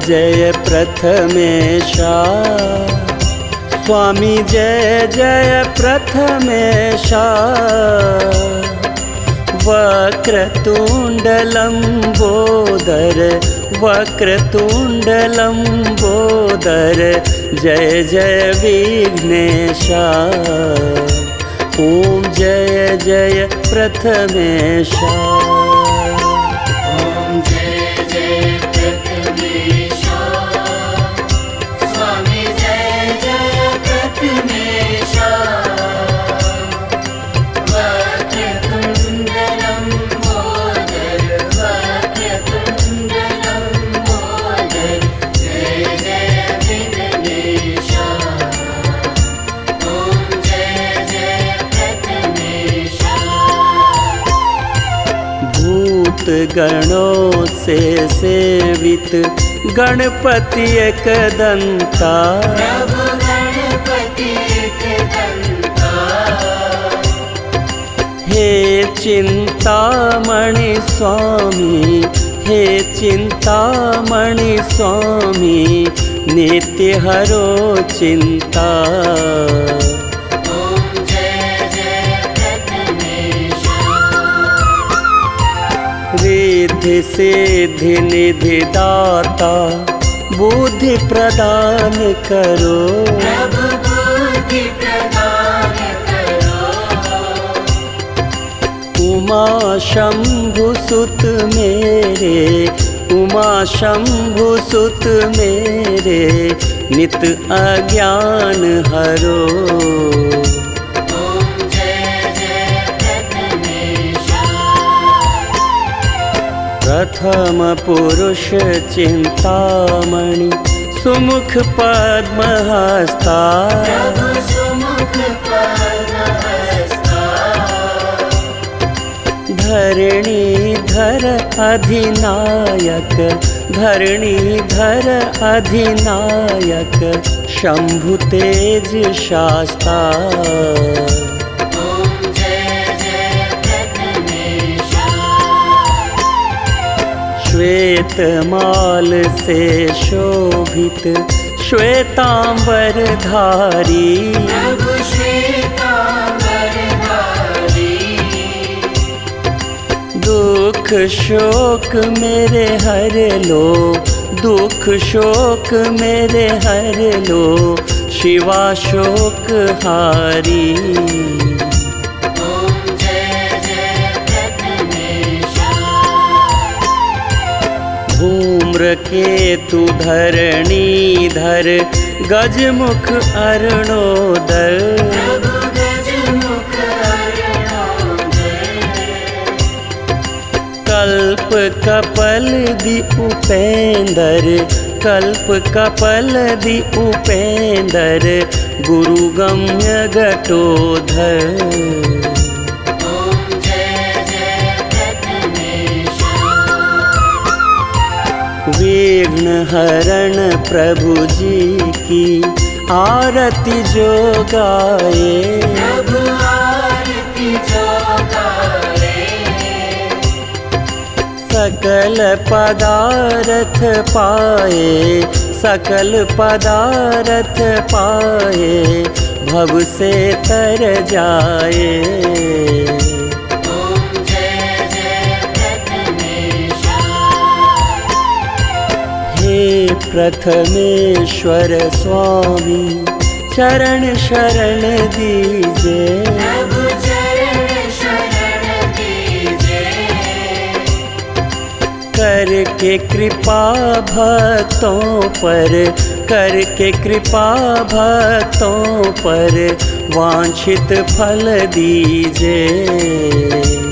जय प्रथमेशा, स्वामी जय जय प्रथमेशा। वक्रतुण्ड लम्बोदर, वक्रतुण्ड लम्बोदर, जय जय विघ्नेशा। ओम जय जय प्रथमेशा। ओम जय जय प्रथमेशा, स्वामी जय जय प्रथमेशा। वक्रतुण्ड लम्बोदर, वक्रतुण्ड लम्बोदर, जय जय विघ्नेशा। ओम जय जय प्रथमेशा। भूत गणों से सेवित गणपति एकदंता, प्रभु गणपति एकदंता। हे चिंतामणि स्वामी, हे चिंतामणि स्वामी, नित्य हरो चिंता। ओम जय जय प्रथमेशा। रिद्धि सिद्धि निधि दाता, बुद्धि प्रदान करो। प्रभु बुद्धि प्रदान करो। उमा शंभु सुत मेरे, उमा शंभु सुत मेरे, नित अज्ञान हरो। ओम जय जय प्रथमेशा। प्रथम पुरुष चिंतामणि, सुमुख पद्महस्ता। प्रभु सुमुख पद्महस्ता। धरणीधर अधिनायक, धरणीधर अधिनायक, शंभु तेज शास्ता। ओम जय जय प्रथमेशा। श्वेतमाल से शोभित श्वेतांबर धारी। प्रभु श्वेतांबरधारी। दुख शोक मेरे हर लो, दुख शोक मेरे हर लो, शिवा शोक हारी। ओम जय जय प्रथमेशा। धूम्रकेतु धरणीधर, गजमुख अरुणोदर। प्रभु गजमुख अरुणोदय। कल्प कपल दि उपेंदर, कल्प कपल दि उपेंदर, गुरु गम्य घटोधर। ओम जय जय प्रथमेशा। विघ्न हरण प्रभु जी की आरती जो गाए। प्रभु आरती जो गाए। सकल पदारथ पाए, सकल पदारथ पाए, भव से तर जाए। ओम जय जय प्रथमेशा। हे प्रथमेश्वर स्वामी, चरण शरण दीजे। प्रभु चरण शरण दीजे। करके कृपा भक्तों पर, करके कृपा भक्तों पर, वांछित फल दीजे।